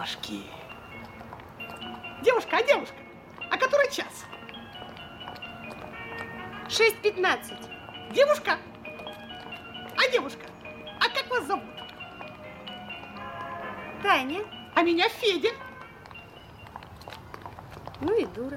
девушки. Девушка, а который час? 6:15. Девушка, а как вас зовут? Таня. А меня Федя. Ну и дура.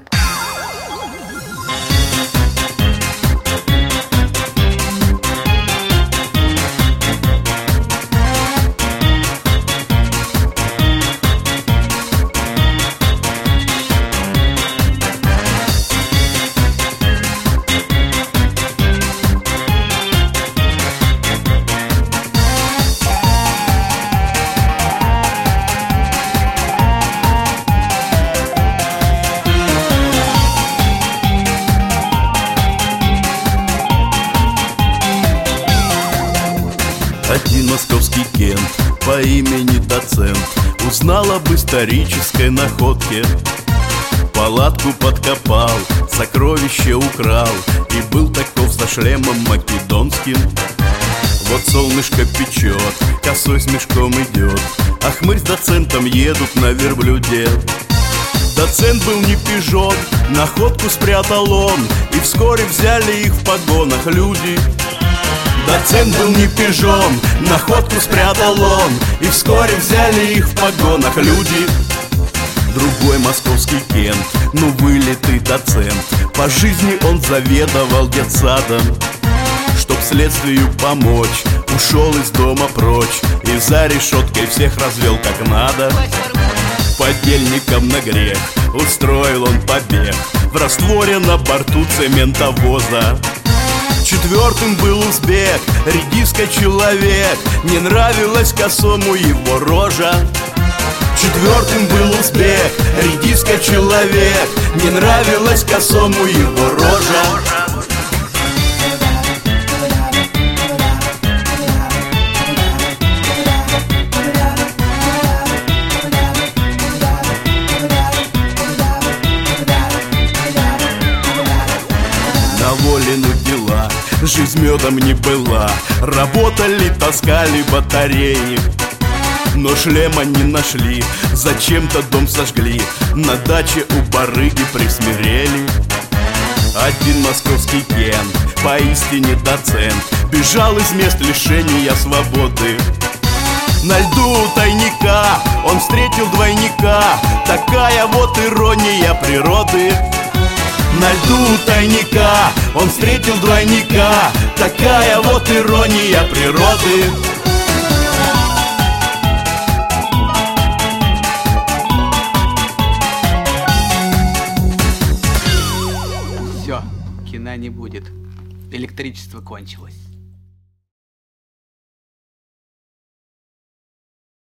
Один московский кент по имени Доцент узнал об исторической находке. Палатку подкопал, сокровище украл и был таков за шлемом македонским. Вот солнышко печет, косой с мешком идет, а хмырь с доцентом едут на верблюде. Доцент был не пижон, находку спрятал он, и вскоре взяли их в погонах люди. Доцент был не пижон, находку спрятал он, и вскоре взяли их в погонах люди. Другой московский кент, ну вылитый доцент, по жизни он заведовал детсадом. Чтоб следствию помочь, ушел из дома прочь и за решеткой всех развел как надо. Подельникам на грех устроил он побег в растворе на борту цементовоза. Четвертым был узбек, редиска человек, не нравилась косому его рожа. Четвертым был узбек, редиска человек, не нравилась косому его рожа. На воле дела, жизнь медом не была, работали, таскали батареи. Но шлема не нашли, зачем-то дом сожгли, на даче у барыги присмирели. Один московский кент, поистине доцент, бежал из мест лишения свободы. На льду у тайника он встретил двойника, такая вот ирония природы. На льду у тайника он встретил двойника, такая вот ирония природы. Все, кино не будет. Электричество кончилось.